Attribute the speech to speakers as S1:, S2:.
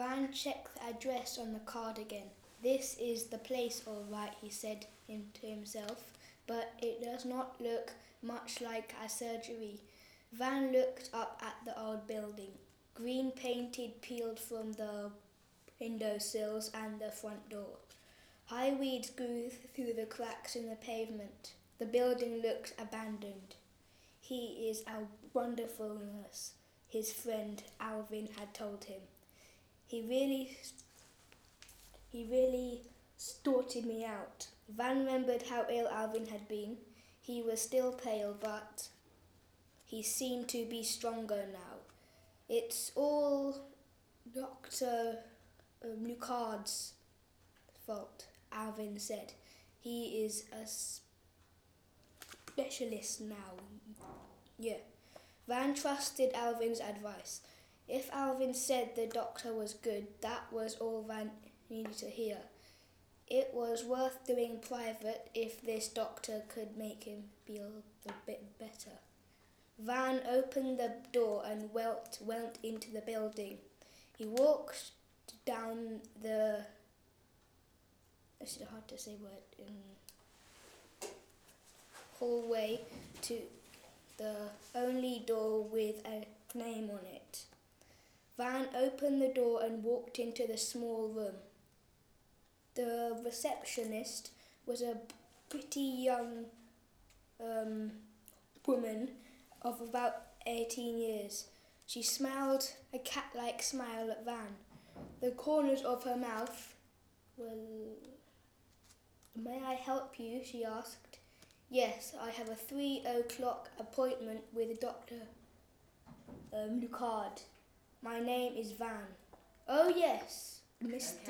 S1: Van checked the address on the card again. This is the place all right, he said to himself, but it does not look much like a surgery. Van looked up at the old building. Green painted peeled from the windowsills and the front door. High weeds grew through the cracks in the pavement. The building looked abandoned. He is a wonderful nurse, his friend Alvin had told him. He really sorted me out. Van remembered how ill Alvin had been. He was still pale, but he seemed to be stronger now. It's all Dr. Lucard's fault, Alvin said. He is a specialist now. Yeah. Van trusted Alvin's advice. If Alvin said the doctor was good, that was all Van needed to hear. It was worth doing private if this doctor could make him feel a bit better. Van opened the door and went into the building. He walked down the hallway to the only door with a name on it. Van opened the door and walked into the small room. The receptionist was a pretty young woman of about 18 years. She smiled a cat-like smile at Van. The corners of her mouth May I help you? She asked. Yes, I have a 3:00 appointment with Dr. Lucard. My name is Van. Oh yes, Mr.